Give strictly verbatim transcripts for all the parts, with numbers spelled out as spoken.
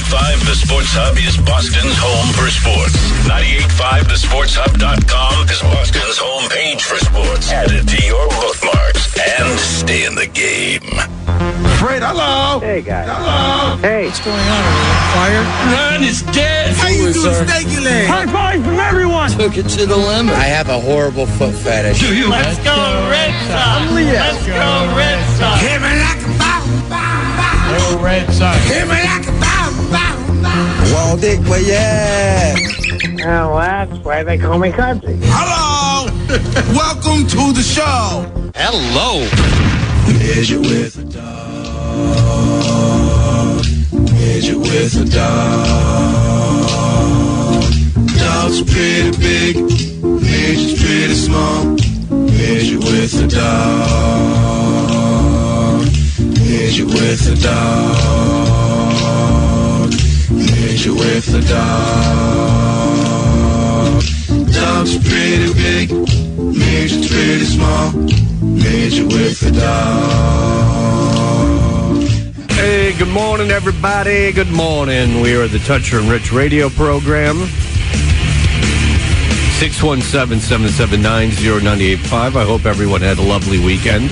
point five The Sports Hub is Boston's home for sports. ninety-eight point five the sports hub dot com is Boston's home page for sports. Add it to your bookmarks and stay in the game. Fred, hello. Hey, guys. Hello. Hey. What's going on? Are we on fire? Run is dead. How you doing, Stanky Leg? High five from everyone. Took it to the limit. I have a horrible foot fetish. Do you? Let's go, Red Sox. Let's go, Red Sox. Hit me like a bomb, bomb, bomb. Go, Red Sox. Hit me like a bomb, bomb, bomb. Wall Dick, where you at? Oh, that's why they call me country. Hello. Welcome to the show. Hello. Hit you with a dog. Hit you with a dog. Dog's pretty big. Midget's pretty small. Hit you with a dog. Hit you with a dog. Hit you with a dog. Dog's pretty big. Midget's pretty small. Hit you with a dog. Hey, good morning, everybody. Good morning. We are the Toucher and Rich radio program. six one seven, seven seven nine, zero nine eight five. I hope everyone had a lovely weekend.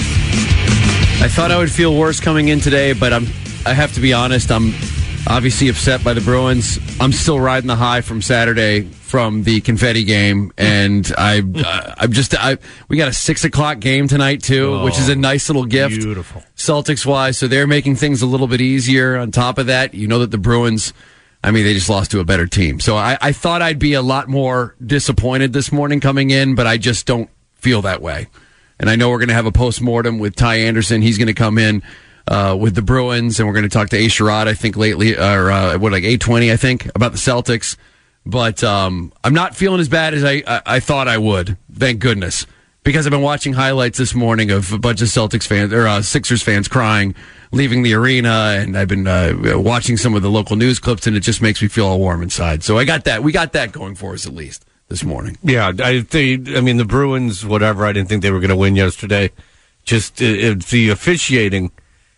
I thought I would feel worse coming in today, but I'm. I have to be honest. I'm obviously upset by the Bruins. I'm still riding the high from Saturday from the confetti game, and I, uh, I'm just. I we got a six o'clock game tonight too, Oh, which is a nice little gift, beautiful. Celtics wise. So they're making things a little bit easier. On top of that, you know that the Bruins. I mean, they just lost to a better team. So I, I thought I'd be a lot more disappointed this morning coming in, but I just don't feel that way. And I know we're going to have a postmortem with Ty Anderson. He's going to come in uh, with the Bruins, and we're going to talk to A. Sherrod, I think, lately, or uh, what, like eight twenty, I think, about the Celtics. But um, I'm not feeling as bad as I, I, I thought I would, thank goodness, because I've been watching highlights this morning of a bunch of Celtics fans, or uh, Sixers fans crying, leaving the arena, and I've been uh, watching some of the local news clips, and it just makes me feel all warm inside. So I got that. We got that going for us, at least, this morning. Yeah, I think, I mean, the Bruins, whatever, I didn't think they were going to win yesterday. Just uh, it's the officiating,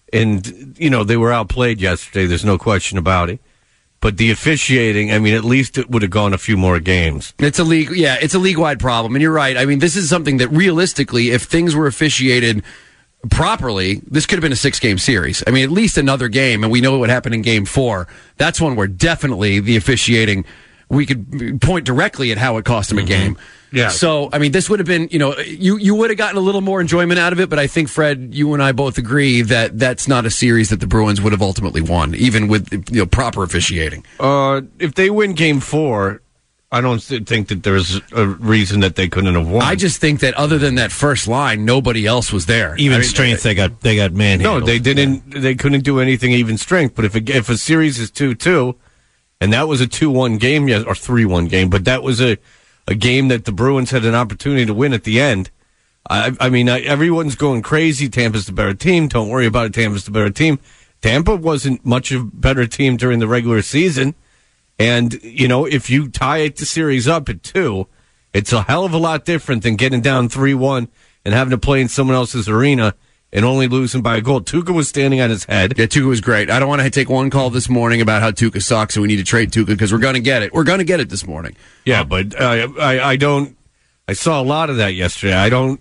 and, you know, they were outplayed yesterday. There's no question about it. But the officiating, I mean, at least it would have gone a few more games. It's a league, yeah, it's a league-wide problem, and you're right. I mean, this is something that realistically, if things were officiated properly, this could have been a six-game series. I mean, at least another game, and we know what happened in Game Four. That's one where definitely the officiating, we could point directly at how it cost him a game. Yeah. So, I mean, this would have been, you know, you, you would have gotten a little more enjoyment out of it, but I think, Fred, you and I both agree that that's not a series that the Bruins would have ultimately won, even with, you know, proper officiating. Uh, if they win Game Four, I don't think that there's a reason that they couldn't have won. I just think that other than that first line, nobody else was there. Even I mean, strength, they got they got manhandled. No, they didn't. They couldn't do anything even strength. But if a, if a series is two two, and that was a two one game, yes, or three one game, but that was a, a game that the Bruins had an opportunity to win at the end. I, I mean, I, everyone's going crazy. Tampa's the better team. Don't worry about it. Tampa's the better team. Tampa wasn't much of a better team during the regular season. And, you know, if you tie it the series up at two, it's a hell of a lot different than getting down three one and having to play in someone else's arena and only losing by a goal. Tuukka was standing on his head. Yeah, Tuukka was great. I don't want to take one call this morning about how Tuukka sucks and we need to trade Tuukka because we're going to get it. We're going to get it this morning. Yeah, but I, I, I don't, I saw a lot of that yesterday. I don't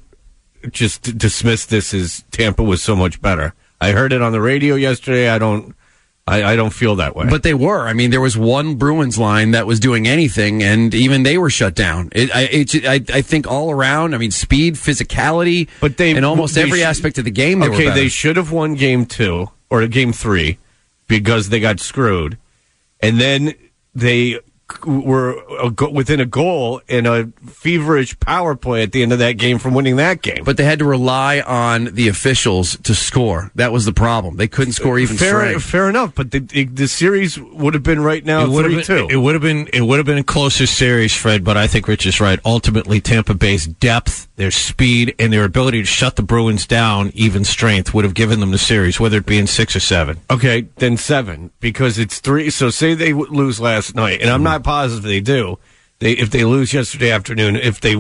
just dismiss this as Tampa was so much better. I heard it on the radio yesterday. I don't. I, I don't feel that way. But they were. I mean, there was one Bruins line that was doing anything, and even they were shut down. It, I, it, I, I think all around, I mean, speed, physicality, but they, in almost they every sh- aspect of the game, they okay, were better. They should have won game two, or game three, because they got screwed. And then they were within a goal in a feverish power play at the end of that game from winning that game. But they had to rely on the officials to score. That was the problem. They couldn't score even fair, strength. Fair enough, but the, the series would have been right now three two. It would have been it would have been a closer series, Fred, but I think Rich is right. Ultimately, Tampa Bay's depth, their speed, and their ability to shut the Bruins down, even strength, would have given them the series, whether it be in six or seven. Okay, then seven, because it's three. So say they lose last night, and I'm not positive they do. They if they lose yesterday afternoon, if they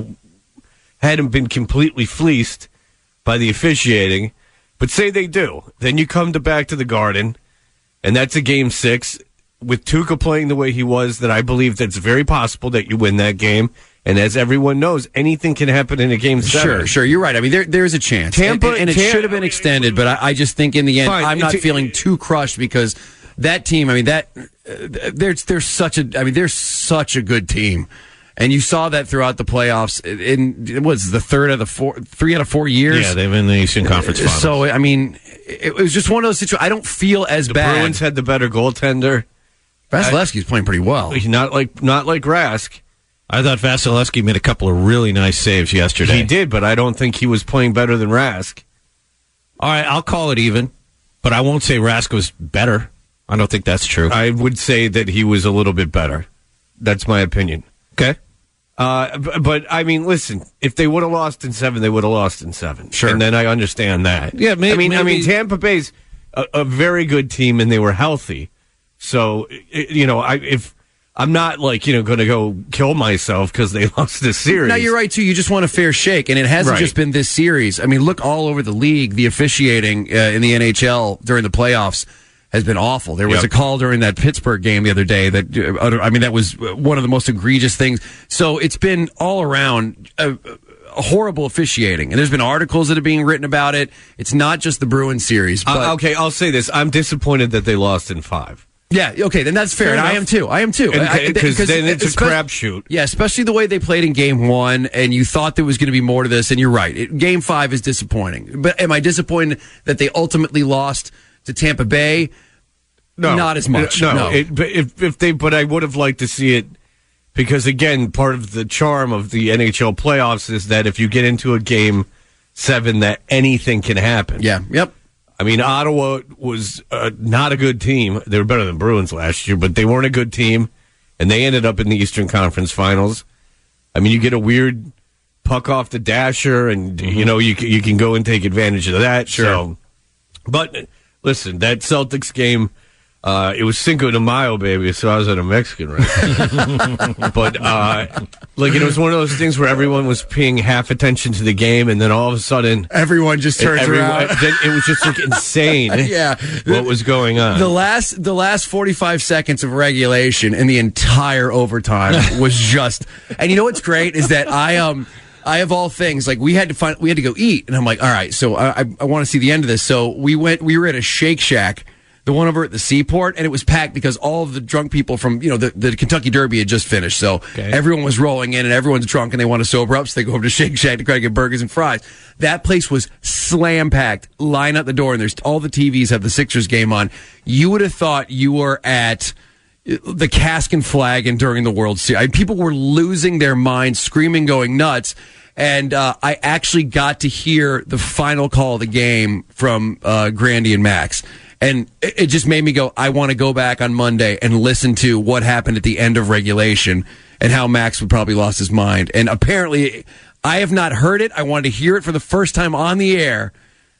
hadn't been completely fleeced by the officiating, but say they do, then you come to back to the Garden, and that's a game six. with Tuca playing the way he was, that I believe that's very possible that you win that game. And as everyone knows, anything can happen in a game seven. Sure, sure. You're right. I mean, there there's a chance. Tampa, and, and it Tam- should have been extended, but I, I just think in the end, Fine. I'm not It's- feeling too crushed because that team, I mean, that uh, they're, they're such a, I mean, they're such a good team. And you saw that throughout the playoffs. In it was the third of the four, three out of four years. Yeah, they've been in the Eastern Conference Finals. So I mean, it, it was just one of those situations. I don't feel as the bad. Bruins had the better goaltender. Vasilevsky's playing pretty well. He's not like not like Rask. I thought Vasilevsky made a couple of really nice saves yesterday. He did, but I don't think he was playing better than Rask. All right, I'll call it even, but I won't say Rask was better. I don't think that's true. I would say that he was a little bit better. That's my opinion. Okay. Uh, b- but, I mean, listen, if they would have lost in seven, they would have lost in seven. Sure. And then I understand that. Yeah, may- I mean, I maybe- mean, Tampa Bay's a, a very good team, and they were healthy. So, i- you know, I, if I'm not, like, you know, going to go kill myself because they lost this series. No, you're right, too. You just want a fair shake, and it hasn't Right. just been this series. I mean, look all over the league. The officiating uh, in the N H L during the playoffs has been awful. There was Yep. a call during that Pittsburgh game the other day that, uh, I mean, that was one of the most egregious things. So it's been all around a, a horrible officiating, and there's been articles that are being written about it. It's not just the Bruins series. But Uh, okay, I'll say this. I'm disappointed that they lost in five. Yeah, okay, then that's fair. Fair and I enough. am too. I am too. And- I- I- 'cause then it's a espe- crapshoot. Yeah, especially the way they played in game one, and you thought there was going to be more to this, and you're right. It, game five is disappointing. But am I disappointed that they ultimately lost to Tampa Bay? No, Not as much. No, No. It, but if if they, but I would have liked to see it because again, part of the charm of the N H L playoffs is that if you get into a game seven, that anything can happen. Yeah. Yep. I mean, Ottawa was uh, not a good team. They were better than Bruins last year, but they weren't a good team, and they ended up in the Eastern Conference Finals. I mean, you get a weird puck off the dasher, and Mm-hmm. you know you can, you can go and take advantage of that. Sure. So, but listen, that Celtics game. Uh, it was Cinco de Mayo, baby, so I was at a Mexican restaurant. But, uh, like, it was one of those things where everyone was paying half attention to the game, and then all of a sudden... Everyone just turns everyone, around. then it was just, like, insane Yeah. what was going on. The last the last forty-five seconds of regulation and the entire overtime was just. And you know what's great is that I um I of all things, like we had to find we had to go eat, and I'm like, all right, so I I, I want to see the end of this. So we went we were at a Shake Shack, the one over at the Seaport, and it was packed because all of the drunk people from, you know, the, the Kentucky Derby had just finished. So Okay. everyone was rolling in and everyone's drunk and they want to sober up. So they go over to Shake Shack to try to get burgers and fries. That place was slam packed, line out the door, and there's all the T Vs have the Sixers game on. You would have thought you were at the Cask and Flagon during the World Series. I mean, people were losing their minds, screaming, going nuts. And uh, I actually got to hear the final call of the game from uh, Grandy and Max. And it, it just made me go, I want to go back on Monday and listen to what happened at the end of regulation and how Max would probably lost his mind. And apparently, I have not heard it. I wanted to hear it for the first time on the air.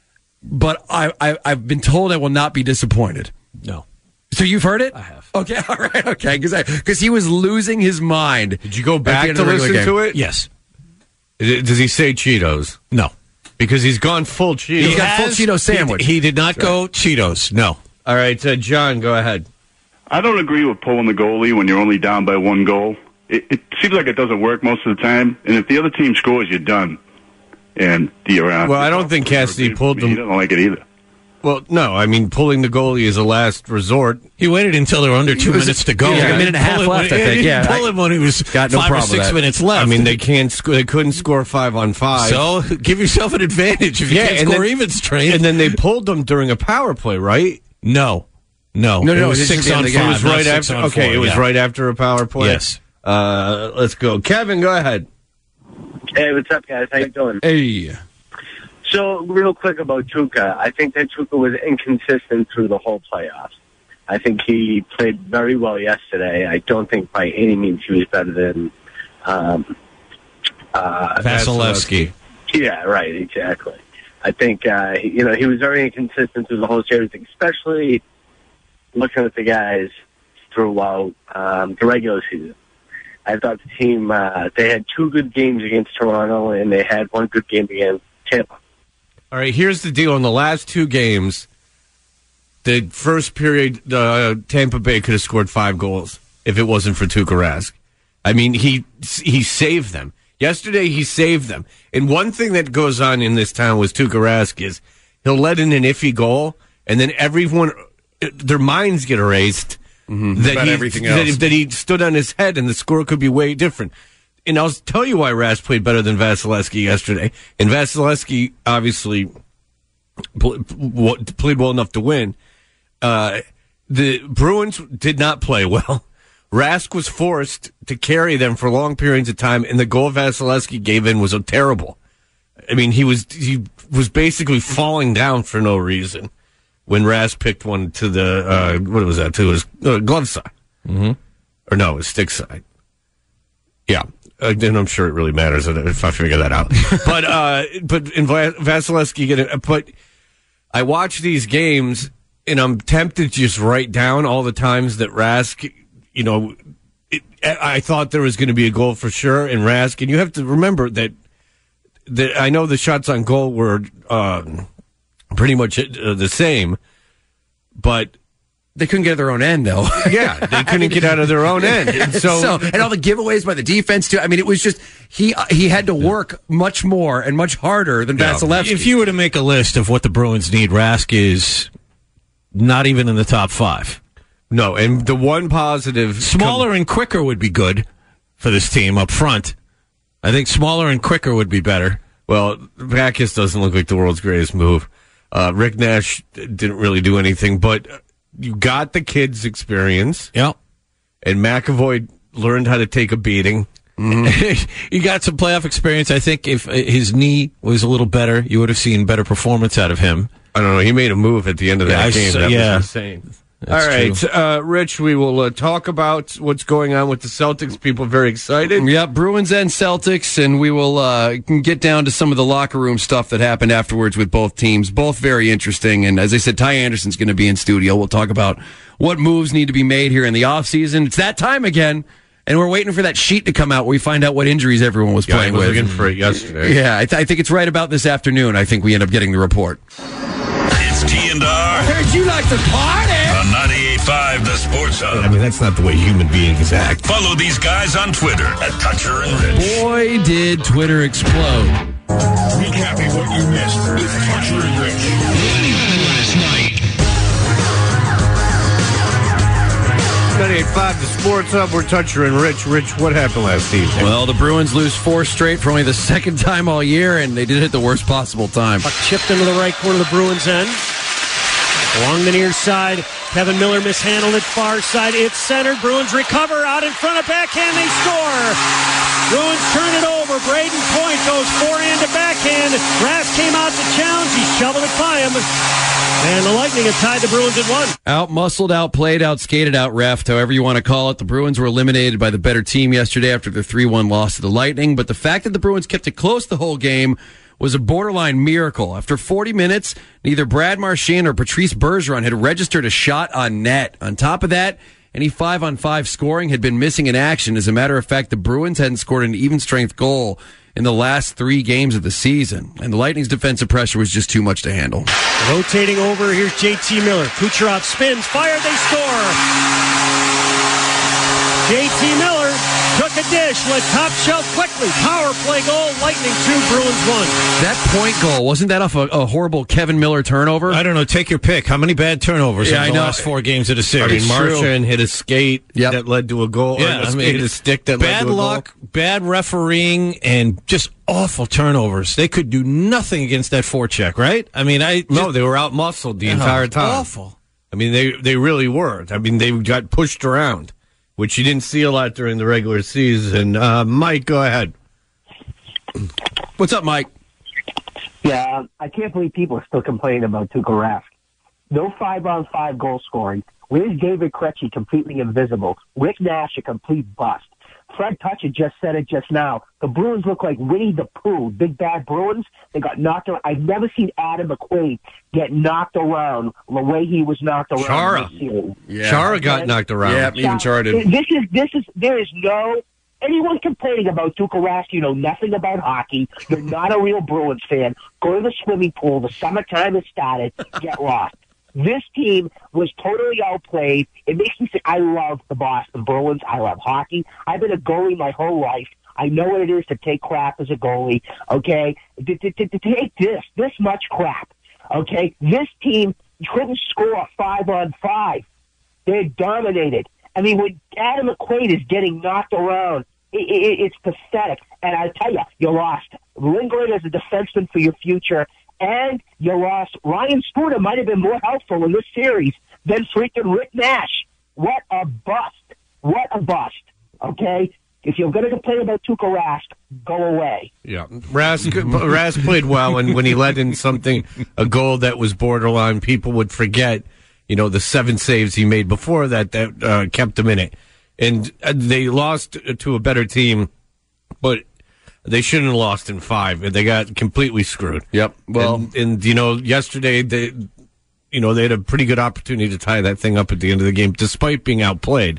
But I, I, I've been told I will not be disappointed. No. So you've heard it? I have. Okay, all right, okay. Because he was losing his mind. Did you go at the back end to of the regular listen game. to it? Yes. Is it- Does he say Cheetos? No. Because he's gone full Cheetos. He's got full Has- Cheeto sandwich. He, he did not go Cheetos. No. All right, uh, John, go ahead. I don't agree with pulling the goalie when you're only down by one goal. It, it seems like it doesn't work most of the time, and if the other team scores, you're done. And you're out. Well, I don't think Cassidy pulled He them. doesn't like it either. Well, no, I mean, pulling the goalie is a last resort. He waited until there were under two It was- minutes to go. yeah, like a He minute and a didn't half pull him left, when- I think. he didn't Yeah, pull I- him when he was got no five or problem with six that. minutes left. I mean, they can't. Sc- they couldn't score five on five. So give yourself an advantage if you Yeah, can't and score then- even straight. And then they pulled them during a power play, right? no, no, No, no, it was this is six the end on of the game. five. It was not right six after. on Okay, four, it was yeah. right after a power play. Yes. Uh, let's go, Kevin. Go ahead. Hey, what's up, guys? How you doing? Hey. So, real quick about Tuca. I think that Tuca was inconsistent through the whole playoffs. I think he played very well yesterday. I don't think by any means he was better than um, uh, Vasilevsky. Yeah, right, exactly. I think, uh, you know, he was very inconsistent through the whole series, especially looking at the guys throughout um, the regular season. I thought the team, uh, they had two good games against Toronto, and they had one good game against Tampa. All right, here's the deal. In the last two games, the first period, uh, Tampa Bay could have scored five goals if it wasn't for Tuukka Rask. I mean, he he saved them. Yesterday, he saved them. And one thing that goes on in this town with Tuukka Rask is he'll let in an iffy goal, and then everyone, their minds get erased mm-hmm. that, About he, everything else. that, that he stood on his head and the score could be way different. And I'll tell you why Rask played better than Vasilevsky yesterday. And Vasilevsky obviously played well enough to win. Uh, the Bruins did not play well. Rask was forced to carry them for long periods of time, and the goal Vasilevsky gave in was terrible. I mean, he was he was basically falling down for no reason when Rask picked one to the uh, what was that to his uh, glove side, mm-hmm. or no, his stick side. Yeah, uh, and I'm sure it really matters if I figure that out. but uh, but in Vasilevsky get it. But I watch these games, and I'm tempted to just write down all the times that Rask. You know, it, I thought there was going to be a goal for sure in Rask, and you have to remember that. that I know the shots on goal were uh, pretty much uh, the same, but they couldn't get their own end, though. Yeah, they couldn't get out of their own end, and so, so and all the giveaways by the defense too. I mean, it was just he uh, he had to work much more and much harder than yeah. Vasilevsky. If you were to make a list of what the Bruins need, Rask is not even in the top five. No, and the one positive... Smaller com- and quicker would be good for this team up front. I think smaller and quicker would be better. Well, Backus doesn't look like the world's greatest move. Uh, Rick Nash didn't really do anything, but you got the kids' experience. Yeah. And McAvoy learned how to take a beating. Mm-hmm. You got some playoff experience. I think if his knee was a little better, you would have seen better performance out of him. I don't know. He made a move at the end of that yeah, game. So, that yeah. was insane. That's All right, uh, Rich, we will uh, talk about what's going on with the Celtics. People are very excited. Yeah, Bruins and Celtics, and we will uh, get down to some of the locker room stuff that happened afterwards with both teams. Both very interesting, and as I said, Ty Anderson's going to be in studio. We'll talk about what moves need to be made here in the offseason. It's that time again, and we're waiting for that sheet to come out where we find out what injuries everyone was yeah, playing I was with. looking for it yesterday. Yeah, I, th- I think it's right about this afternoon. I think we end up getting the report. It's T and R. I heard you like to party. On ninety-eight point five, the Sports Hub. I mean, that's not the way human beings act. Follow these guys on Twitter at Toucher and Rich. Boy, did Twitter explode. Recapping what you missed with Toucher and Rich. Last night. ninety-eight point five, the Sports Hub. We're Toucher and Rich. Rich, what happened last evening? Well, the Bruins lose four straight for only the second time all year, and they did it at the worst possible time. Puck chipped into the right corner of the Bruins' end. Along the near side, Kevin Miller mishandled it far side. It's centered. Bruins recover out in front of backhand. They score. Bruins turn it over. Braden Point goes forehand to backhand. Rask came out to challenge. He shoveled it by him. And the Lightning have tied the Bruins at one. Out-muscled, out-played, out-skated, out-reffed, however you want to call it. The Bruins were eliminated by the better team yesterday after the three one loss to the Lightning. But the fact that the Bruins kept it close the whole game was a borderline miracle. After forty minutes, neither Brad Marchand or Patrice Bergeron had registered a shot on net. On top of that, any five-on-five scoring had been missing in action. As a matter of fact, the Bruins hadn't scored an even-strength goal in the last three games of the season. And the Lightning's defensive pressure was just too much to handle. Rotating over, here's J T Miller. Kucherov spins, fired, they score. J T Miller took a dish, went top shelf quickly. Power play goal, Lightning two, Bruins one. That point goal, wasn't that off a, a horrible Kevin Miller turnover? I don't know. Take your pick. How many bad turnovers yeah, in I the know. last four games of the I series? mean, Marchand hit a skate yep. that led to a goal. Yeah, or a I mean, hit a stick that led bad to a luck, goal. bad refereeing, and just awful turnovers. They could do nothing against that forecheck, right? I mean, I just, No, they were out-muscled the entire time. Awful. I mean, they they really were. I mean, they got pushed around, which you didn't see a lot during the regular season. Uh, Mike, go ahead. What's up, Mike? Yeah, I can't believe people are still complaining about Tuukka Rask. No five-on-five goal scoring. Where's David Krejci completely invisible? Rick Nash a complete bust. Fred Toucher just said it just now. The Bruins look like Winnie the Pooh, big bad Bruins. They got knocked around. I've never seen Adam McQuaid get knocked around the way he was knocked around. Chara. This series. Yeah. Chara got Okay? knocked around. Yeah, even Chara did. This is, this is, there is no, anyone complaining about Tuukka Rask, you know nothing about hockey. You're not a real Bruins fan. Go to the swimming pool. The summertime has started. Get lost. This team was totally outplayed. It makes me say, I love the Boston Bruins. I love hockey. I've been a goalie my whole life. I know what it is to take crap as a goalie, okay? To, to, to, to take this, this much crap, okay? This team couldn't score five on five. They're dominated. I mean, when Adam McQuaid is getting knocked around, it, it, it's pathetic. And I tell you, you lost Lindgren as a defenseman for your future, and you lost Ryan Spooner. Might have been more helpful in this series than freaking Rick Nash. What a bust. What a bust, okay? If you're going to complain about Tuukka Rask, go away. Yeah, Rask, Rask played well, and when he let in something, a goal that was borderline, people would forget, you know, the seven saves he made before that that uh, kept him in it. And they lost to a better team, but they shouldn't have lost in five. They got completely screwed. Yep. Well, and, and you know, yesterday they, you know, they had a pretty good opportunity to tie that thing up at the end of the game, despite being outplayed.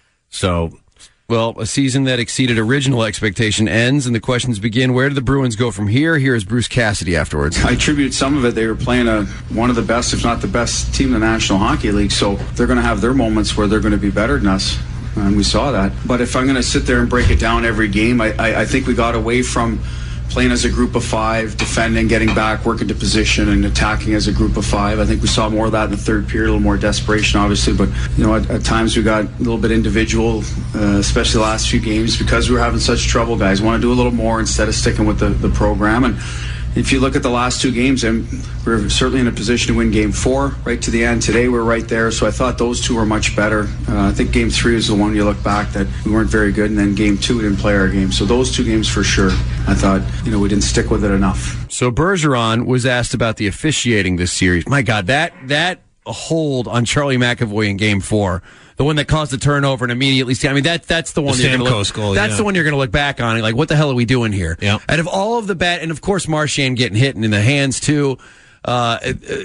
So. Well, a season that exceeded original expectation ends, and the questions begin. Where do the Bruins go from here? Here is Bruce Cassidy afterwards. I attribute some of it. They were playing a one of the best, if not the best, team in the National Hockey League, so they're going to have their moments where they're going to be better than us, and we saw that. But if I'm going to sit there and break it down every game, I, I, I think we got away from playing as a group of five, defending, getting back, working to position, and attacking as a group of five. I think we saw more of that in the third period, a little more desperation, obviously. But, you know, at, at times we got a little bit individual, uh, especially the last few games, because we were having such trouble, guys. Want to do a little more instead of sticking with the, the program. And if you look at the last two games, and we're certainly in a position to win game four right to the end. Today we're right there, so I thought those two were much better. Uh, I think game three is the one you look back that we weren't very good, and then game two we didn't play our game. So those two games for sure, I thought, you know, we didn't stick with it enough. So Bergeron was asked about the officiating this series. My God, that that hold on Charlie McAvoy in game four, the one that caused the turnover and immediately, I mean, that that's the one the you're going to look, goal, that's yeah. the one you're going to look back on and like, what the hell are we doing here? Yeah. Out of all of the bad, and of course Marchand getting hit in the hands too. Uh,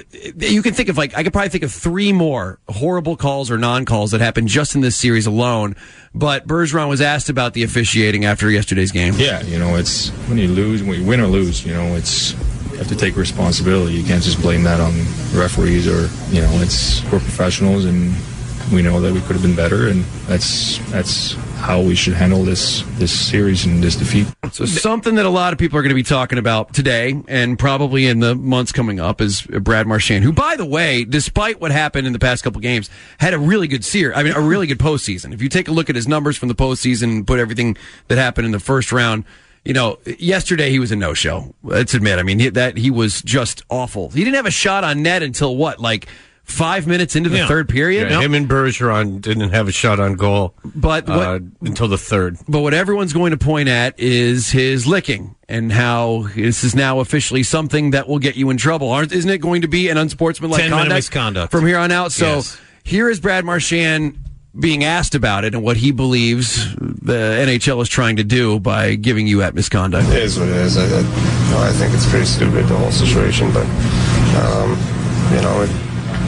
you can think of like, I could probably think of three more horrible calls or non-calls that happened just in this series alone. But Bergeron was asked about the officiating after yesterday's game. Yeah, you know, it's when you lose, when you win or lose, you know, it's, you have to take responsibility. You can't just blame that on referees or, you know, it's, we're professionals and we know that we could have been better, and that's that's how we should handle this this series and this defeat. So something that a lot of people are going to be talking about today and probably in the months coming up is Brad Marchand, who, by the way, despite what happened in the past couple games, had a really good series. I mean, a really good postseason. If you take a look at his numbers from the postseason and put everything that happened in the first round, you know, yesterday he was a no-show. Let's admit. I mean, he, that he was just awful. He didn't have a shot on net until what, like five minutes into the yeah. third period? Yeah, him and Bergeron didn't have a shot on goal but what, uh, until the third. But what everyone's going to point at is his licking and how this is now officially something that will get you in trouble. Aren't, isn't it going to be an unsportsmanlike ten-minute conduct misconduct from here on out? So yes. Here is Brad Marchand being asked about it and what he believes the N H L is trying to do by giving you at misconduct. It is what it is. I, I, I think it's pretty stupid, the whole situation, but, um, you know, it,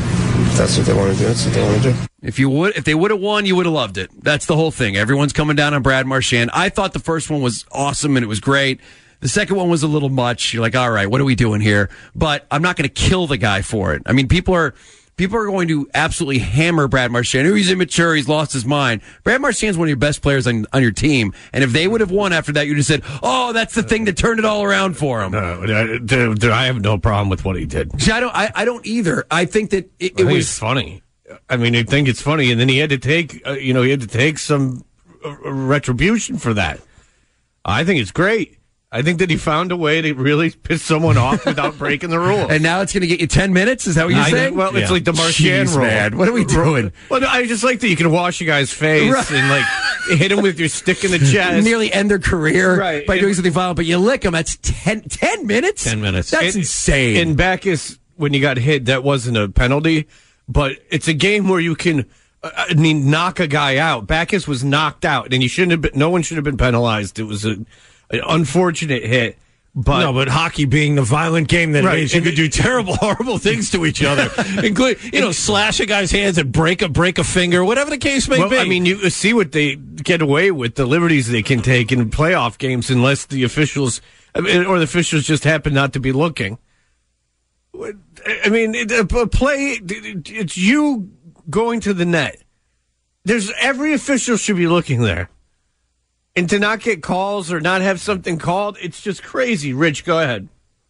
if that's what they want to do, that's what they want to do. If you would, if they would have won, you would have loved it. That's the whole thing. Everyone's coming down on Brad Marchand. I thought the first one was awesome and it was great. The second one was a little much. You're like, all right, what are we doing here? But I'm not going to kill the guy for it. I mean, people are people are going to absolutely hammer Brad Marchand. Oh, he's immature. He's lost his mind. Brad Marchand's one of your best players on, on your team. And if they would have won after that, you'd have said, oh, that's the thing that turned it all around for him. Uh, I have no problem with what he did. See, I don't, I, I don't either. I think that it, it I think was it's funny. I mean, I think it's funny. And then he had to take, uh, you know, he had to take some uh, retribution for that. I think it's great. I think that he found a way to really piss someone off without breaking the rules. And now it's going to get you ten minutes? Is that what you're I saying? Know, well, it's yeah. like the Marchand Jeez, rule. Man. What are we doing? Well, I just like that you can wash a guy's face right. and, like, hit him with your stick in the chest. Nearly end their career right. by and, doing something violent, but you lick them. That's ten, ten minutes? ten minutes. That's and, insane. And Backus, when you got hit, that wasn't a penalty, but it's a game where you can I mean, knock a guy out. Backus was knocked out, and you shouldn't have been, no one should have been penalized. It was a, an unfortunate hit. But, no, but hockey being the violent game that right. it is, you could do terrible, horrible things to each other, including, you know, slash a guy's hands and break a break a finger, whatever the case may well, be. I mean, you see what they get away with, the liberties they can take in playoff games, unless the officials, I mean, or the officials just happen not to be looking. I mean, it, a play, it's you going to the net. There's every official should be looking there. And to not get calls or not have something called, it's just crazy. Rich, go ahead.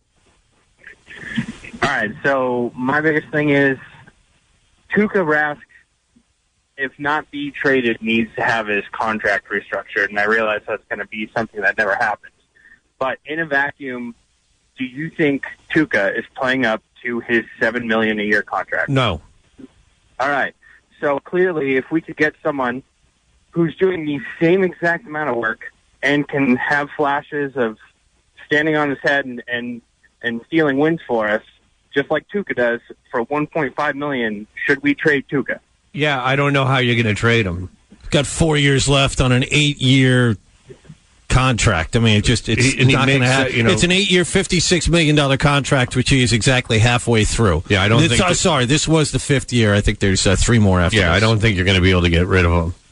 All right, so my biggest thing is Tuukka Rask, if not be traded, needs to have his contract restructured, and I realize that's going to be something that never happens. But in a vacuum, do you think Tuukka is playing up to his seven million dollars a year contract? No. All right, so clearly if we could get someone who's doing the same exact amount of work and can have flashes of standing on his head and, and, and stealing wins for us, just like Tuukka does, for one point five million dollars, should we trade Tuukka? Yeah, I don't know how you're going to trade him. Got four years left on an eight-year contract. I mean, it just it's He- he not going to makes happen. that, you know- It's an eight-year, fifty-six million dollars contract, which he is exactly halfway through. Yeah, I don't This- think uh, that- sorry, this was the fifth year. I think there's uh, three more after Yeah, this. I don't think you're going to be able to get rid of him.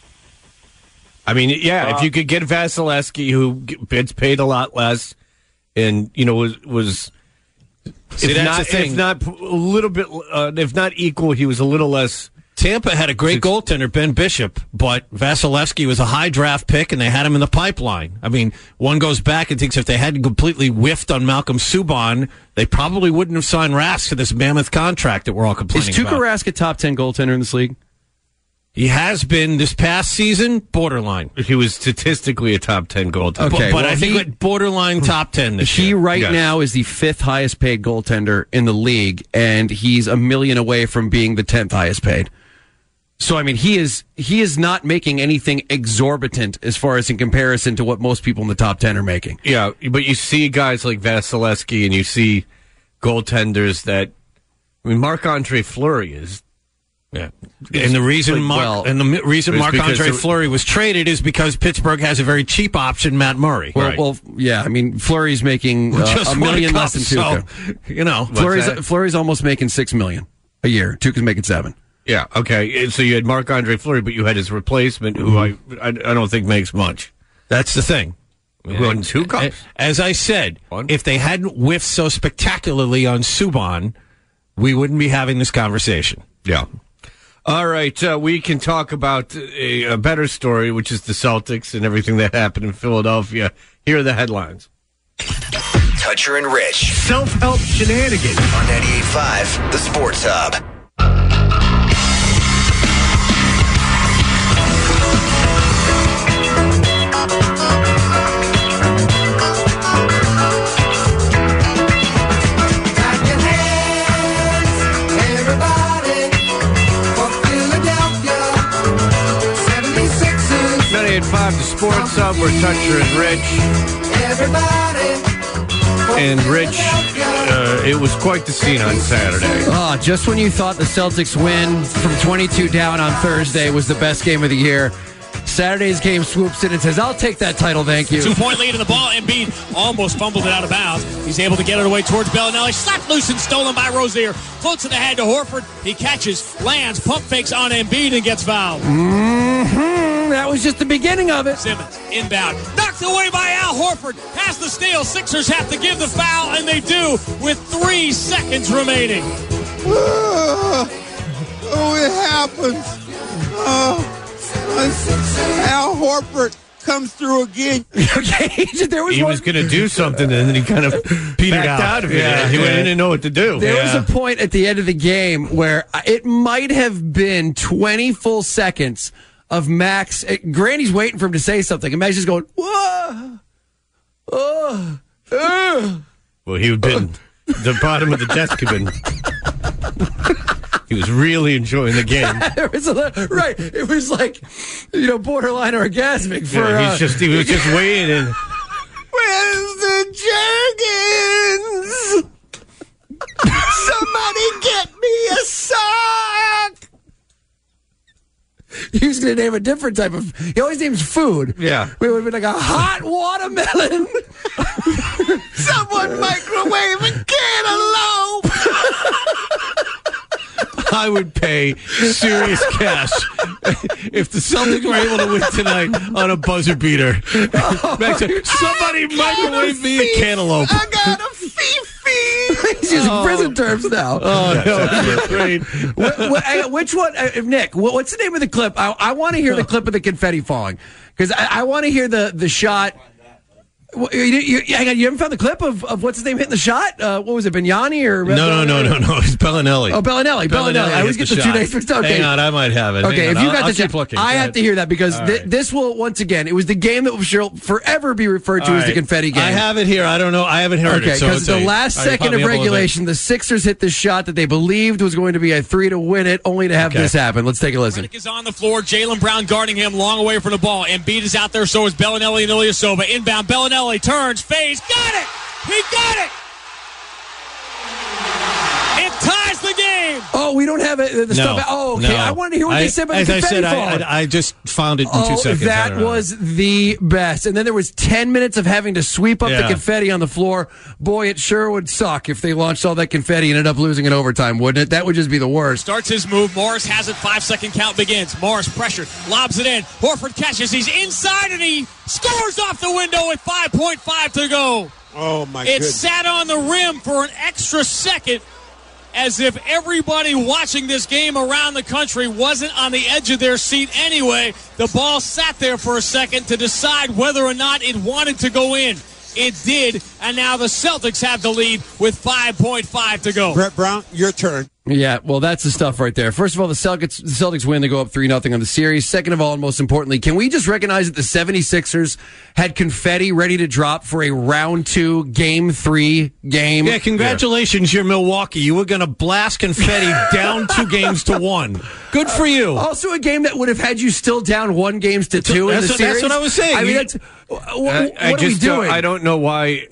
I mean, yeah, Uh, if you could get Vasilevsky, who gets paid a lot less, and you know was was See, if that's not the thing. if not a little bit, uh, if not equal, he was a little less. Tampa had a great goaltender, Ben Bishop, but Vasilevsky was a high draft pick, and they had him in the pipeline. I mean, one goes back and thinks if they hadn't completely whiffed on Malcolm Subban, they probably wouldn't have signed Rask to this mammoth contract that we're all Is complaining Tuukka about. Rask a top ten goaltender in this league? He has been this past season, borderline. He was statistically a top ten goaltender. Okay, but, but well, I think he- it borderline top ten this He year. right Yes. now is the fifth highest paid goaltender in the league, and he's a million away from being the tenth highest paid. So I mean, he is he is not making anything exorbitant as far as in comparison to what most people in the top ten are making. Yeah, but you see guys like Vasilevsky, and you see goaltenders that. I mean, Marc-Andre Fleury is. Yeah, and the reason Like, Mark well, and the mi- reason it's Marc because Andre the- Fleury was traded is because Pittsburgh has a very cheap option, Matt Murray. Well, Right. well, yeah, I mean, Fleury's making uh, Just a won million cup, less than so, Tuukka. you know, Fleury's that? Fleury's almost making six million a year. Tuukka's making seven. Yeah, okay. And so you had Marc-Andre Fleury, but you had his replacement, who I, I I don't think makes much. that's the thing. Who won two cups? As I said, One. if they hadn't whiffed so spectacularly on Subban, we wouldn't be having this conversation. Yeah. All right, uh, we can talk about a, a better story, which is the Celtics and everything that happened in Philadelphia. Here are the headlines. Toucher and Rich Self-help shenanigans. on ninety-eight point five, The Sports Hub. ninety-eight point five, The Sports Hub. We're Toucher and Rich. And Rich, uh, it was quite the scene on Saturday. Ah, just when you thought the Celtics win from twenty-two down on Thursday was the best game of the year, Saturday's game swoops in and says, I'll take that title, thank you. Two-point lead in the ball. Embiid almost fumbled it out of bounds. He's able to get it away towards Bellinelli. Slapped loose and stolen by Rozier. Floats in the head to Horford. He catches, lands, pump fakes on Embiid and gets fouled. Mm-hmm. That was just the beginning of it. Simmons inbound. Knocked away by Al Horford. Has the steal. Sixers have to give the foul, and they do with three seconds remaining. Uh, oh, it happens. Uh, Al Horford comes through again. Okay, there was He one, was going to do something, and then he kind of petered out. out of it. Yeah. He Yeah. didn't know what to do. There Yeah. was a point at the end of the game where it might have been twenty full seconds of Max. Granny's waiting for him to say something, and Max just going, whoa, oh, uh. Well, he had been the bottom of the desk had been. He was really enjoying the game. There was a little, right. It was like, you know, borderline orgasmic for. Yeah, uh, he's just he was just waiting. Where's the Jergens? Somebody get me a sock. He was going to name a different type of. He always names food. Yeah. It would have been like a hot watermelon. Someone microwave a cantaloupe. I would pay serious cash if the Celtics were able to win tonight on a buzzer beater. Max said, somebody microwave me a cantaloupe. I got a fifi. He's using Oh. prison terms now. Oh, no, you're great. Wh- wh- which one, uh, Nick? wh- What's the name of the clip? I, I want to hear the clip of the confetti falling because I, I want to hear the the shot. Wh- You, you, you, hang on, you haven't found the clip of, of what's his name hitting the shot? Uh, what was it, Bignani or No, no, no, no, no. It's Bellinelli. Oh, Bellinelli. Bellinelli. I always hit get the, two shot. names mixed up. Okay. Hang on, I might have it. Okay, Hang if on. you I'll- got I'll the keep shot, looking. I Go have ahead. to hear that because All th- right. this will once again. It was the game that will forever be referred to All as the right. confetti game. I have it here. I don't know. I haven't heard Okay, it. So because it's the a- last all right, second pop me of up a little bit. regulation, the Sixers hit the shot that they believed was going to be a three to win it, only to have Okay. this happen. Let's take a listen. Redick is on the floor. Jaylen Brown guarding him, long away from the ball. Embiid is out there, so is Bellinelli and Ilyasova. Inbound, Bellinelli turns, fades, got it! He got it! It ties the game! Oh, we don't have it, the No, stuff. Oh, okay. no. I want to hear what I- they said about as the I confetti said, fall. I, I, I just found it in Oh, two seconds. I that don't know. was the best. And then there was ten minutes of having to sweep up the Yeah. confetti on the floor. Boy, it sure would suck if they launched all that confetti and ended up losing in overtime, wouldn't it? That would just be the worst. Starts his move. Morris has it. Five second count begins. Morris pressured. Lobs it in. Horford catches. He's inside and he scores off the window with five point five to go. Oh, my It goodness. sat on the rim for an extra second as if everybody watching this game around the country wasn't on the edge of their seat anyway. The ball sat there for a second to decide whether or not it wanted to go in. It did, and now the Celtics have the lead with five point five to go. Brett Brown, your turn. Yeah, well, that's the stuff right there. First of all, the Celtics, the Celtics win. They go up three nothing on the series. Second of all, and most importantly, can we just recognize that the seventy-sixers had confetti ready to drop for a round two, game three game? Yeah, congratulations, you're Milwaukee. You were going to blast confetti down two games to one. Good for you. Also, a game that would have had you still down one games to two in That's the what- series. that's what I was saying. I mean, You- that's, what, I, what I are just we don't- doing? I don't know why.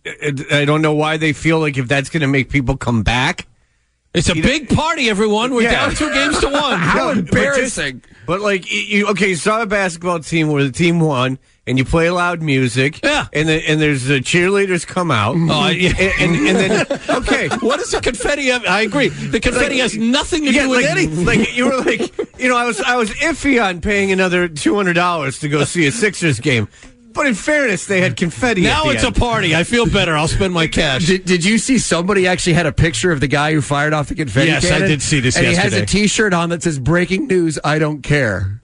I don't know why they feel like if that's going to make people come back. It's a big party, everyone. We're Yeah. down two games to one. How No, but just- embarrassing. But like, you, you- okay, you saw a basketball team where the team won, and you play loud music. Yeah. And the, and there's the cheerleaders come out. Oh, yeah. and, and, and then okay, What does the confetti have? I agree. The confetti Like- has nothing to yeah, do with like, anything. like you were like, you know, I was I was iffy on paying another two hundred dollars to go see a Sixers game. But in fairness, they had confetti. at Now the it's end. a party. I feel better. I'll spend my cash. Did, did you see somebody actually had a picture of the guy who fired off the confetti Yes, I cannon? did see this and yesterday. he has a T-shirt on that says "Breaking news: I don't care."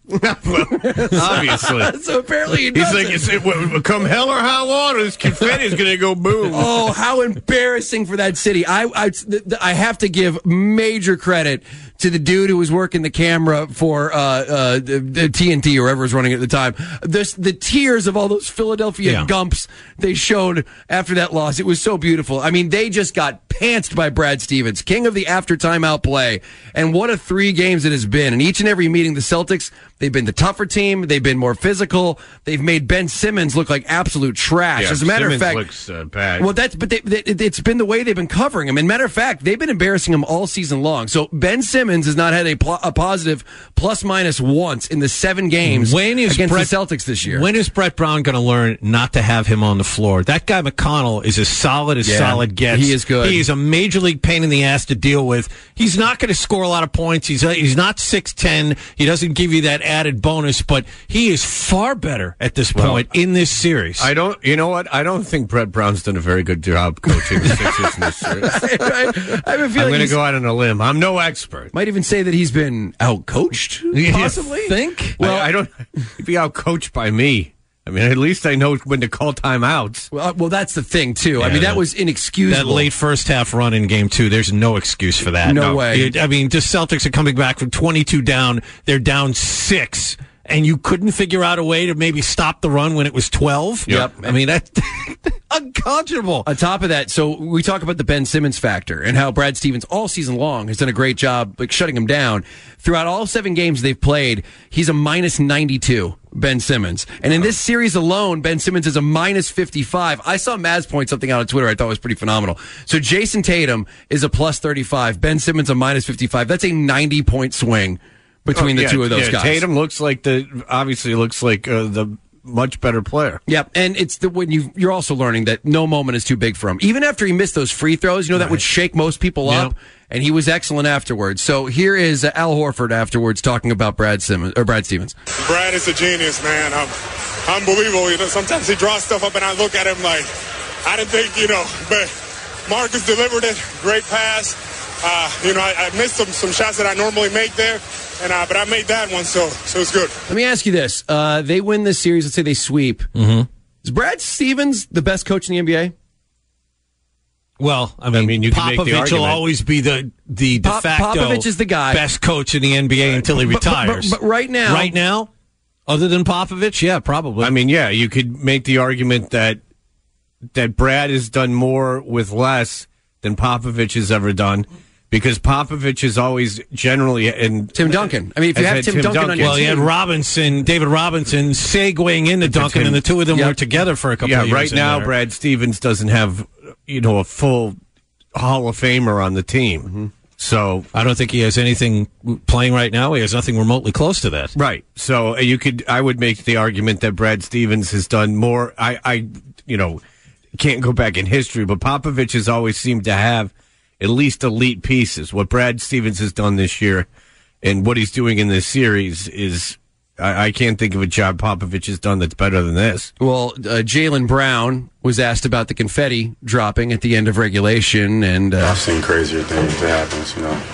Obviously. So apparently he He's doesn't. like, it's, it, w- come hell or high water, this confetti is going to go boom. Oh, how embarrassing for that city! I I, th- th- I have to give major credit to the dude who was working the camera for uh, uh, the, the T N T or whoever was running it at the time. This, the tears of all those Philadelphia Yeah. Gumps they showed after that loss. It was so beautiful. I mean, they just got pantsed by Brad Stevens, king of the after timeout play. And what a three games it has been. And each and every meeting, the Celtics, they've been the tougher team. They've been more physical. They've made Ben Simmons look like absolute trash. Yeah, As a matter Simmons of fact, looks uh, bad. well, that's but they, they, it's been the way they've been covering him. And matter of fact, they've been embarrassing him all season long. So Ben Simmons has not had a, pl- a positive plus minus once in the seven games When is against Brett, the Celtics this year. When is Brett Brown going to learn not to have him on the floor? That guy McConnell is as solid as Yeah, solid gets. he is good. He is a major league pain in the ass to deal with. He's not going to score a lot of points. He's he's not six ten. He doesn't give you that added bonus, but he is far better at this Well, point in this series. I don't, you know what? I don't think Brett Brown's done a very good job coaching the Sixers in this series. I, I have a I'm feeling going to he's- go out on a limb. I'm no expert. might even say that he's been outcoached, You possibly. think? Well, Well, I, I don't be out coached by me. I mean, at least I know when to call timeouts. Well, uh, well, that's the thing too. I Yeah, mean, that that- was inexcusable. That late first half run in game two, there's no excuse for that. No way. It- I mean, the Celtics are coming back from twenty-two down. They're down six. And you couldn't figure out a way to maybe stop the run when it was twelve? Yep. I mean, that's unconscionable. On top of that, so we talk about the Ben Simmons factor and how Brad Stevens all season long has done a great job like shutting him down. Throughout all seven games they've played, he's a minus ninety-two, Ben Simmons. And in this series alone, Ben Simmons is a minus fifty-five. I saw Maz point something out on Twitter I thought was pretty phenomenal. So Jason Tatum is a plus thirty-five, Ben Simmons a minus fifty-five. That's a ninety-point swing between Oh, the yeah, two of those yeah, guys. Tatum looks like the obviously looks like uh, the much better player. Yep, and it's the when you you're also learning that no moment is too big for him. Even after he missed those free throws, you know that would shake most people Yep. up, and he was excellent afterwards. So here is uh, Al Horford afterwards talking about Brad Simmons or Brad Stevens. Brad is a genius, man. Um, unbelievable. You know, sometimes he draws stuff up, and I look at him like, I didn't think, you know, but Marcus delivered it. Great pass. Uh, you know, I, I missed some, some shots that I normally make there, and uh, but I made that one, so so it's good. Let me ask you this. Uh, they win this series. Let's say they sweep. Mm-hmm. Is Brad Stevens the best coach in the N B A? Well, I mean, I mean you can make the Popovich will argument. always be the the de Pop- facto Popovich is the guy. best coach in the N B A until he But- but- but- retires. but right now- right now, other than Popovich, yeah, probably. I mean, yeah, you could make the argument that that Brad has done more with less than Popovich has ever done, because Popovich is always generally and Tim Duncan. I mean, if you has have had Tim, Duncan, on your well, he had team, Robinson, David Robinson, segueing into Duncan, Tim- and the two of them Yep. were together for a couple yeah, of years. right in now there. Brad Stevens doesn't have, you know, a full Hall of Famer on the team. Mm-hmm. So I don't think he has anything playing right now. He has nothing remotely close to that. right. So uh, you could I would make the argument that Brad Stevens has done more. I, I you know, can't go back in history, but Popovich has always seemed to have at least elite pieces. What Brad Stevens has done this year and what he's doing in this series is, I, I can't think of a job Popovich has done that's better than this. well, uh, Jaylen Brown was asked about the confetti dropping at the end of regulation, and uh, I've seen crazier things that happen. You know,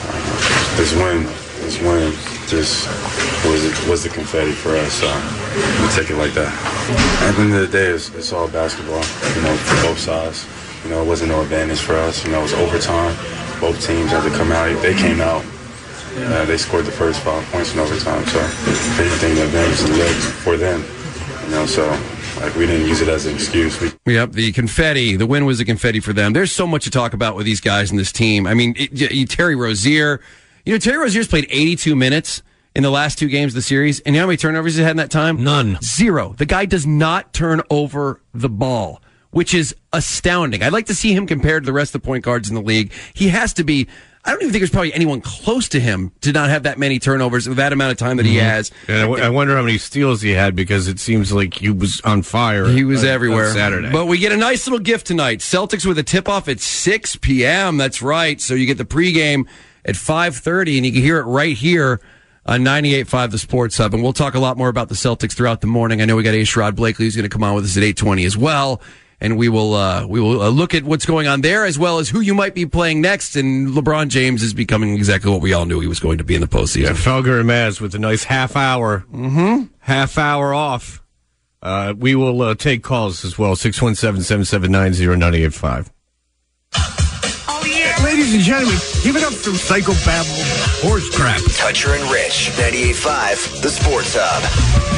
uh, this win, this win, just was was the confetti for us. So we take it like that. At the end of the day, it's, it's all basketball. You know, for both sides. You know, it wasn't no advantage for us. You know, it was overtime. Both teams had to come out. They came out. Uh, they scored the first five points in overtime. So if anything, the advantage is lit for them. You know, so like we didn't use it as an excuse. We Yep, the confetti. The win was the confetti for them. There's so much to talk about with these guys in this team. I mean, it, you, Terry Rozier. You know, Terry Rozier's played eighty-two minutes in the last two games of the series, and you know how many turnovers he had in that time? None. Zero. The guy does not turn over the ball, which is astounding. I'd like to see him compared to the rest of the point guards in the league. He has to be. I don't even think there's probably anyone close to him to not have that many turnovers with that amount of time that he has. And I, w- I wonder how many steals he had, because it seems like he was on fire. He was on- everywhere. on Saturday. But we get a nice little gift tonight. Celtics with a tip-off at six p.m. That's right. So you get the pregame at five thirty, and you can hear it right here on ninety-eight point five The Sports Hub. And we'll talk a lot more about the Celtics throughout the morning. I know we got Ashrod Blakely who's going to come on with us at eight twenty as well. And we will uh, we will uh, look at what's going on there, as well as who you might be playing next. And LeBron James is becoming exactly what we all knew he was going to be in the postseason. Yeah, Felger and Maz with a nice half hour, mm-hmm. half hour off. Uh, we will uh, take calls as well. six one seven, seven seven nine, zero nine eight five. Ladies and gentlemen, give it up for psychobabble horse crap. Toucher and Rich, ninety-eight point five, The Sports Hub.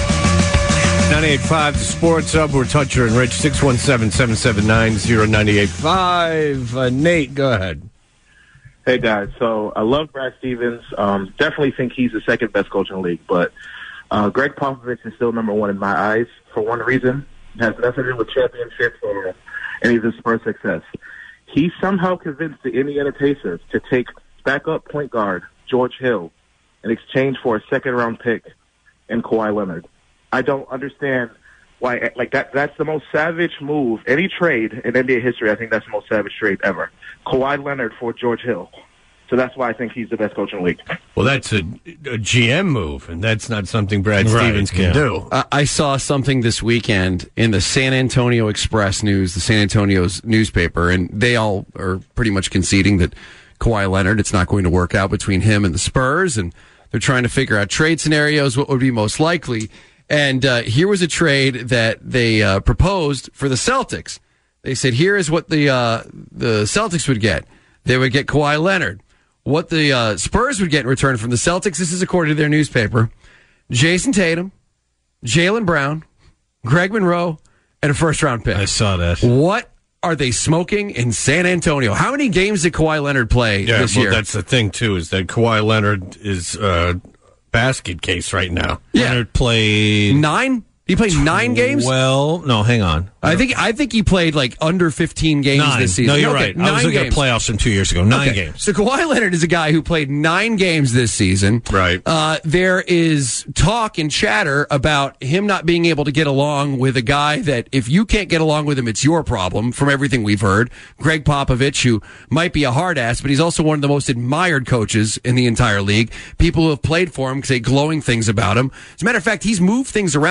ninety-eight point five, The Sports Hub. We're Toucher and Rich. six one seven, seven seven nine, zero nine eight five. Uh, Nate, go ahead. Hey, guys. So I love Brad Stevens. Um, definitely think he's the second best coach in the league. But uh, Greg Popovich is still number one in my eyes for one reason. It has nothing to do with championships or any of the Spurs' success. He somehow convinced the Indiana Pacers to take backup point guard George Hill in exchange for a second-round pick and Kawhi Leonard. I don't understand why. Like that, that's the most savage move. Any trade in N B A history, I think that's the most savage trade ever. Kawhi Leonard for George Hill. So that's why I think he's the best coach in the league. Well, that's a, a G M move, and that's not something Brad Right, Stevens can yeah. do. I, I saw something this weekend in the San Antonio Express News, the San Antonio's newspaper, and they all are pretty much conceding that Kawhi Leonard, it's not going to work out between him and the Spurs, and they're trying to figure out trade scenarios, what would be most likely. And uh, here was a trade that they uh, proposed for the Celtics. They said, here is what the uh, the Celtics would get. They would get Kawhi Leonard. What the uh, Spurs would get in return from the Celtics, this is according to their newspaper, Jason Tatum, Jaylen Brown, Greg Monroe, and a first-round pick. I saw that. What are they smoking in San Antonio? How many games did Kawhi Leonard play Yeah, this well, year? that's the thing, too, is that Kawhi Leonard is uh, basket case right now. Yeah. Leonard played Nine? He played nine games? Well, no, hang on. I think I think he played like under fifteen games Nine. this season. No, you're Okay, right. I nine was looking games. at playoffs from two years ago. Nine Okay. games. So Kawhi Leonard is a guy who played nine games this season. Right. Uh, there is talk and chatter about him not being able to get along with a guy that if you can't get along with him, it's your problem, from everything we've heard. Greg Popovich, who might be a hard ass, but he's also one of the most admired coaches in the entire league. People who have played for him say glowing things about him. As a matter of fact, he's moved things around to make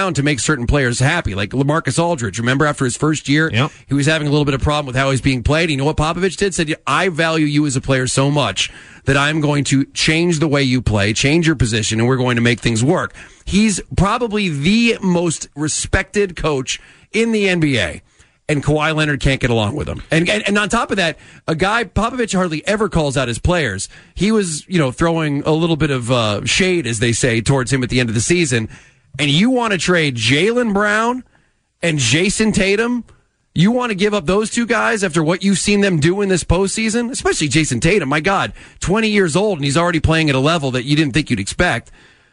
certain players happy, like LaMarcus Aldridge. Remember after his first year, yep. he was having a little bit of problem with how he's being played. You know what Popovich did? Said, I value you as a player so much that I'm going to change the way you play, change your position, and we're going to make things work. He's probably the most respected coach in the N B A. And Kawhi Leonard can't get along with him. And, and and on top of that, a guy, Popovich hardly ever calls out his players. He was, you know, throwing a little bit of uh, shade, as they say, towards him at the end of the season. And you want to trade Jaylen Brown and Jason Tatum? You want to give up those two guys after what you've seen them do in this postseason? Especially Jason Tatum. My God, twenty years old, and he's already playing at a level that you didn't think you'd expect.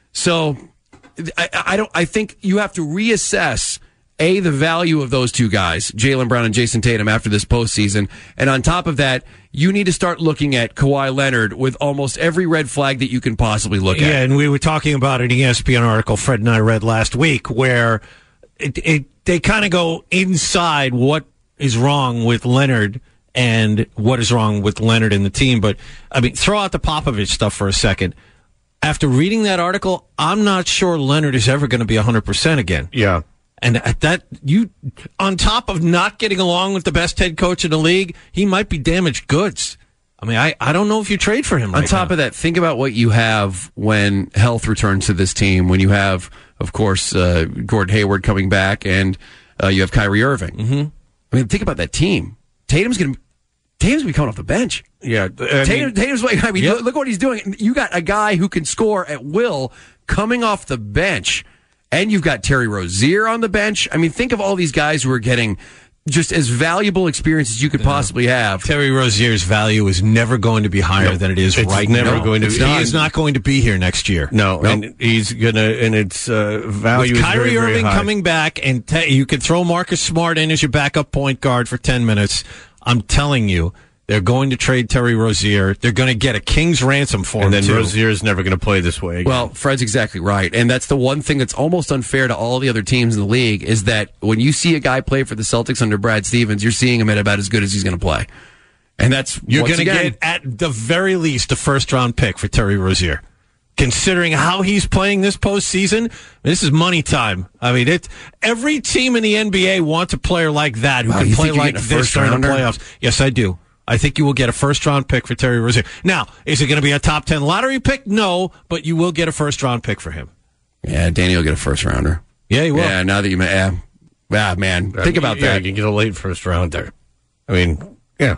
So I, I don't. I think you have to reassess A, the value of those two guys, Jaylen Brown and Jason Tatum, after this postseason. And on top of that, you need to start looking at Kawhi Leonard with almost every red flag that you can possibly look yeah, at. Yeah, and we were talking about an E S P N article Fred and I read last week where it, it they kind of go inside what is wrong with Leonard and what is wrong with Leonard and the team. But, I mean, throw out the Popovich stuff for a second. After reading that article, I'm not sure Leonard is ever going to be one hundred percent again. Yeah. And that you, on top of not getting along with the best head coach in the league, he might be damaged goods. I mean, I, I don't know if you trade for him right On top now. of that, think about what you have when health returns to this team. When you have, of course, uh, Gordon Hayward coming back, and uh, you have Kyrie Irving. Mm-hmm. I mean, think about that team. Tatum's going to Tatum's gonna be coming off the bench. Yeah, I Tatum, mean, Tatum's like, I mean, yeah. look, look what he's doing. You got a guy who can score at will coming off the bench. And you've got Terry Rozier on the bench. I mean, think of all these guys who are getting just as valuable experience as you could possibly have. Terry Rozier's value is never going to be higher No, than it is it's right never now. going to It's be. He is not going to be here next year. No, Nope. and he's gonna, and its uh, value With is Kyrie very, very Irving high. coming back, and te- you could throw Marcus Smart in as your backup point guard for ten minutes. I'm telling you, they're going to trade Terry Rozier. They're going to get a king's ransom for and him, then too. Rozier is never going to play this way again. Well, Fred's exactly right. And that's the one thing that's almost unfair to all the other teams in the league is that when you see a guy play for the Celtics under Brad Stevens, you're seeing him at about as good as he's going to play. And that's You're once going to again, get, at the very least, a first-round pick for Terry Rozier. Considering how he's playing this postseason, this is money time. I mean, it. Every team in the N B A wants a player like that who Wow, can you play think you're like getting a this during the first-rounder? playoffs. Yes, I do. I think you will get a first-round pick for Terry Rozier. Now, is it going to be a top ten lottery pick? No, but you will get a first-round pick for him. Yeah, Danny will get a first rounder. Yeah, he will. Yeah, now that you, yeah, yeah, man, think about yeah, that. you can get a late first rounder. I mean, yeah.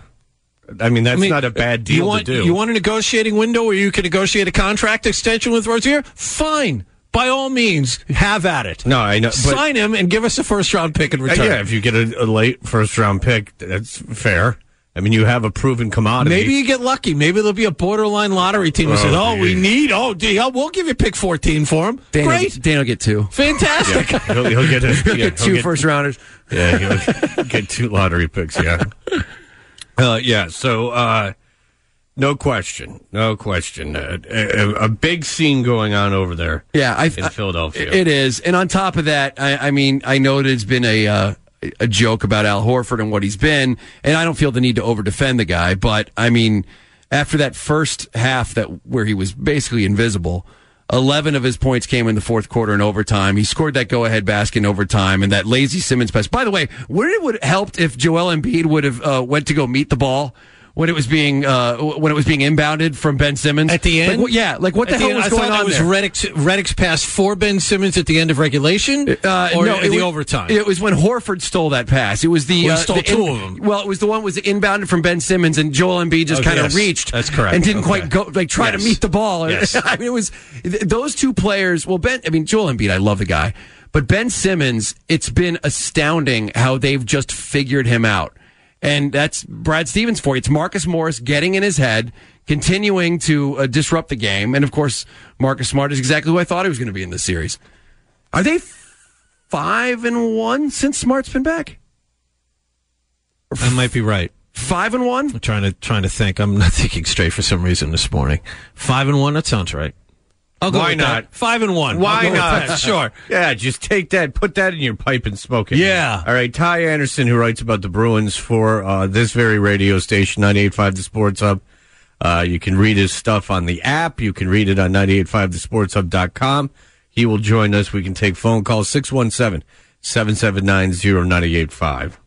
I mean, that's I mean, not a bad deal you want, to do. You want a negotiating window where you can negotiate a contract extension with Rozier? Fine. By all means, have at it. No, I know. But, Sign him and give us a first-round pick in uh, return. yeah, if you get a, a late first round pick, that's fair. I mean, you have a proven commodity. Maybe you get lucky. Maybe there'll be a borderline lottery team that Oh, says, oh, we geez. need, oh, gee, oh, we'll give you pick fourteen for him. Danny, Great. Danny will get two. Fantastic. Yeah, he'll, he'll get, a, He'll yeah, get two he'll first rounders. Yeah, he'll get two lottery picks. Yeah, uh, yeah. So, uh, no question, no question. Uh, a, a big scene going on over there. Yeah, I, in Philadelphia. It is, and on top of that, I, I mean, I know that it's been a uh, a joke about Al Horford and what he's been, and I don't feel the need to over defend the guy, but I mean, after that first half that where he was basically invisible. eleven of his points came in the fourth quarter in overtime. He scored that go-ahead basket in overtime, and that lazy Simmons pass. By the way, would it would have helped if Joel Embiid would have uh, went to go meet the ball when it was being uh, when it was being inbounded from Ben Simmons At the end? Like, what- yeah, like what the At hell end, was I going thought on that was there? Reddick's, Reddick's pass for Ben Simmons at the end of regulation? Uh, or no, at it the was, overtime? It was when Horford stole that pass. It was the Well, he uh, stole the two in- of them. Well, it was the one was inbounded from Ben Simmons, and Joel Embiid just Okay, kind of yes, reached. that's correct. and didn't Okay. quite go like try Yes. to meet the ball. Yes. I mean, it was th- those two players. Well, Ben, I mean Joel Embiid, I love the guy, but Ben Simmons, it's been astounding how they've just figured him out. And that's Brad Stevens for you. It's Marcus Morris getting in his head, continuing to uh, disrupt the game. And, of course, Marcus Smart is exactly who I thought he was going to be in this series. Are they f- five and one since Smart's been back? I might be right. Five and one? I'm trying to trying to think. I'm not thinking straight for some reason this morning. Five and one. That sounds right. I'll go Why with not? that. Five and one. Why I'll go with not? that. Sure. Yeah, just take that, put that in your pipe and smoke it. Yeah. All right, Ty Anderson, who writes about the Bruins for uh, this very radio station, ninety-eight point five The Sports Hub. Uh, you can read his stuff on the app. You can read it on ninety-eight point five the sports hub dot com. He will join us. We can take phone calls, six one seven, seven seven nine, zero nine eight five.